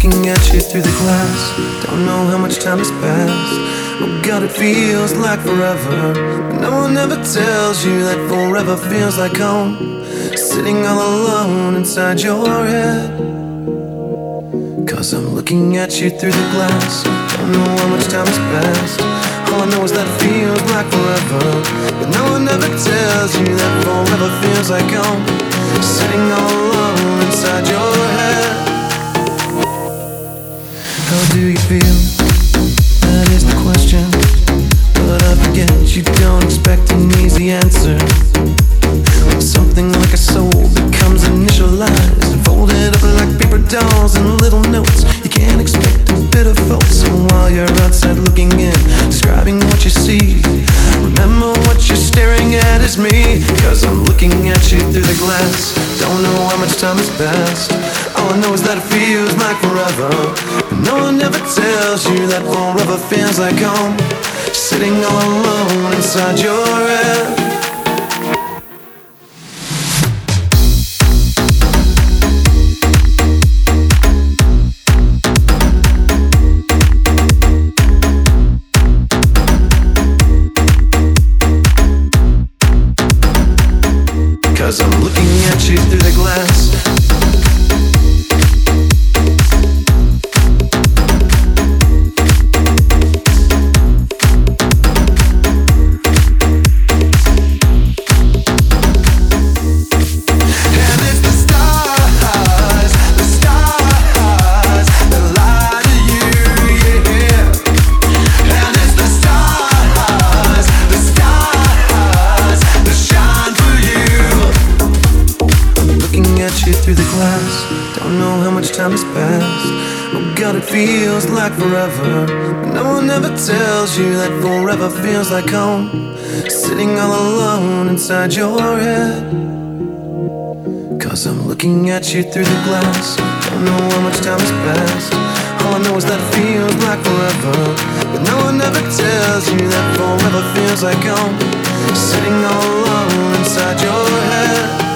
looking at you through the glass. Don't know how much time has passed. Oh God, it feels like forever. But no one ever tells you that forever feels like home. Sitting all alone inside your head. Cause I'm looking at you through the glass. Don't know how much time has passed. All I know is that it feels like forever. But no one ever tells you that forever feels like home. Sitting all alone inside your head. How do you feel? That is the question. But I forget you don't expect an easy answer. When something like a soul becomes initialized and folded up like paper dolls and little notes, you can't expect a bit of folks. So while you're outside looking in, describing what you see, remember what you're staring at is me. Cause I'm looking at you through the glass. Don't know how much time has passed. All I know is that it feels like forever. But no one ever tells you that forever feels like home. Sitting all alone inside your head. Cause I'm looking at you through the glass. And it's the stars that lie to you, yeah. And it's the stars that shine for you. Looking at you through the glass. Don't know how much time has passed. Oh God, it feels like forever. But no one ever tells you that forever feels like home. Sitting all alone inside your head. Cause I'm looking at you through the glass. Don't know how much time has passed. All I know is that it feels like forever. But no one ever tells you that forever feels like home. Sitting all alone inside your head.